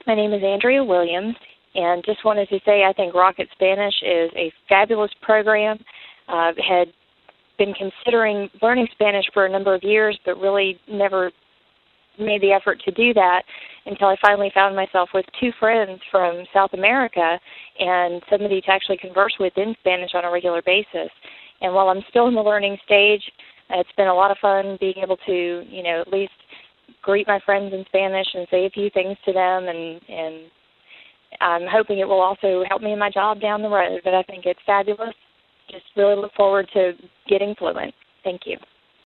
My name is Andrea Williams, and just wanted to say I think Rocket Spanish is a fabulous program. Had been considering learning Spanish for a number of years, but really never made the effort to do that until I finally found myself with two friends from South America and somebody to actually converse with in Spanish on a regular basis. And while I'm still in the learning stage, it's been a lot of fun being able to, at least greet my friends in Spanish and say a few things to them, and I'm hoping it will also help me in my job down the road. But I think it's fabulous. Just really look forward to getting fluent. Thank you.